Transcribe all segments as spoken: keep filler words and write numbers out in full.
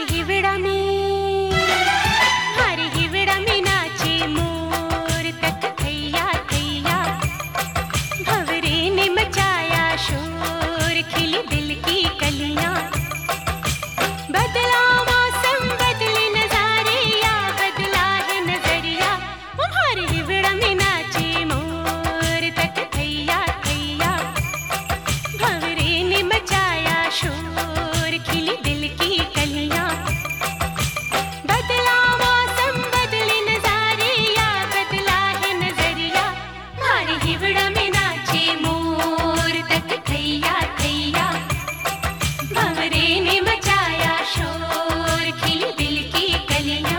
हिवड़ा में हमारे हिवड़ा में नाचे मोर तक थैया थैया। भंवरे ने मचाया शोर, खिली दिल की कलियां। बदला मौसम बदले नजारे, या बदला है नजरिया। हमारे हिवड़ा में नाचे मोर तक थैया थैया। भंवरे ने मचाया शोर, खिली दिल की कलियां। बदला मौसम बदले नजारे, या बदला है नजरिया। हमारे हिवड़ा में नाचे मोर तक थैया थैया। भंवरे ने मचाया शोर, खिली दिल की कलियां।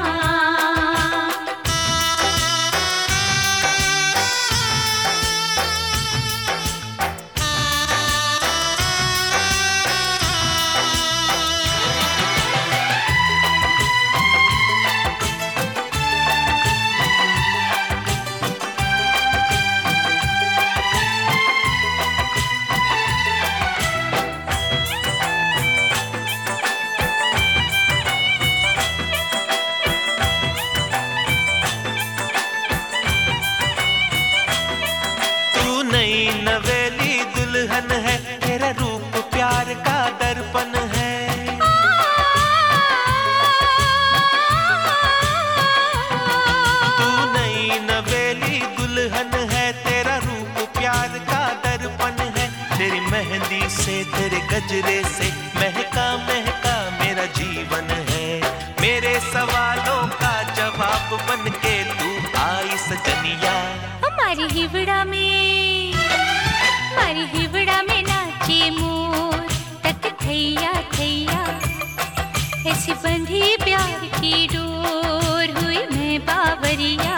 तू नई नवेली दुल्हन है, तेरा रूप प्यार का दर्पण है। तू नई नवेली दुल्हन है, तेरा रूप प्यार का दर्पण है। तेरी मेहंदी से तेरे गजरे से महका महका मेरा जीवन है। मेरे सवालों का जवाब बन के तू आई सजनिया। हमारी हिवड़ा में हमारी हिवड़ा में नाचे मोर तक थैया थैया। ऐसी बंधी प्यार की डोर, हुई मैं बावरिया।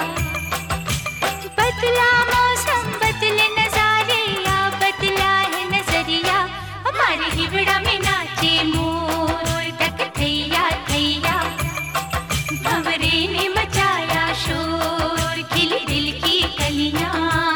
बदला मौसम बदले नजारे, या बदला है नजरिया। हमारी हिवड़ा में नाचे मोर तक थैया थैया। भंवरे ने मचाया शोर, खिली दिल की कलियां।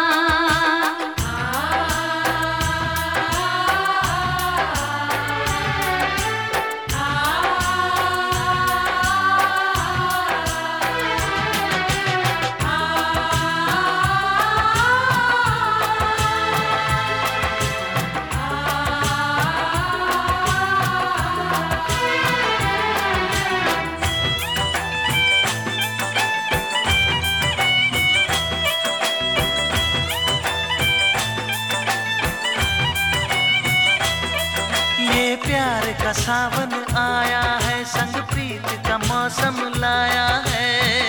ये प्यार का सावन आया है, संग प्रीत का मौसम लाया है।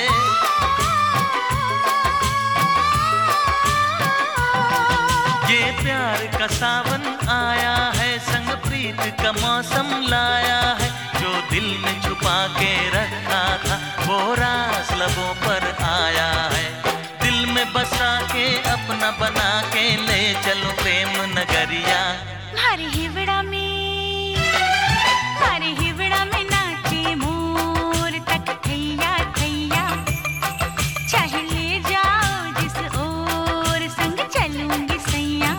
ये प्यार का सावन आया है, संग प्रीत का मौसम लाया है। जो दिल में छुपा के रखा था, वो राज लबों पर आया है। दिल में बसा के अपना बना के ले चलो प्रेम नगरिया। हमारे हिवड़ा में हमारे हिवड़ा में नाचे मोर तक थैया थैया। चाहे ले जाओ जिस ओर, संग चलूंगी सैया।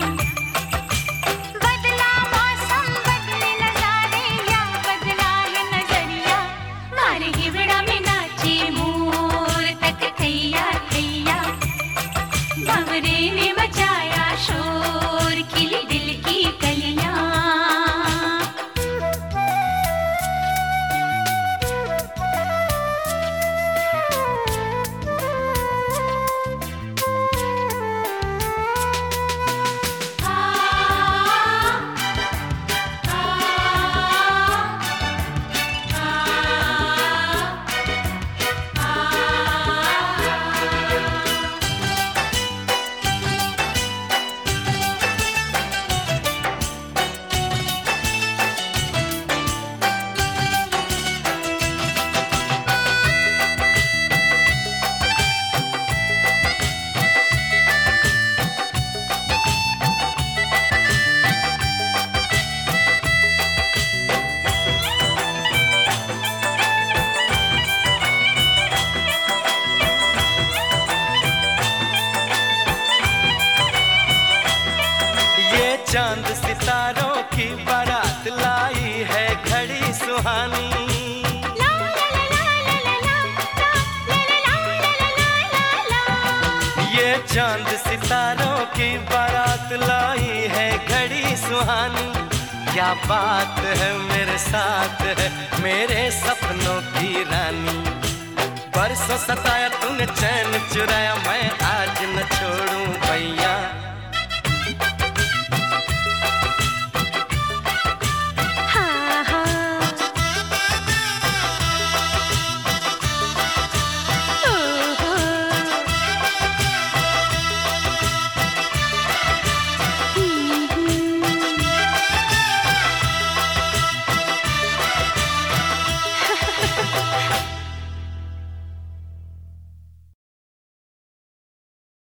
बदला मौसम बदले नजारे, या बदला है नजरिया। हमारे हिवड़ा में नाचे मोर तक थैया थैया। भंवरे ने मचाया शोर, खिली दिल की कलियां। ये चांद सितारों की बारात लाई है घड़ी सुहानी। क्या बात है मेरे साथ है मेरे सपनों की रानी। बरसों सताया तूने चैन चुराया मैं आज न छोड़ूं भैया।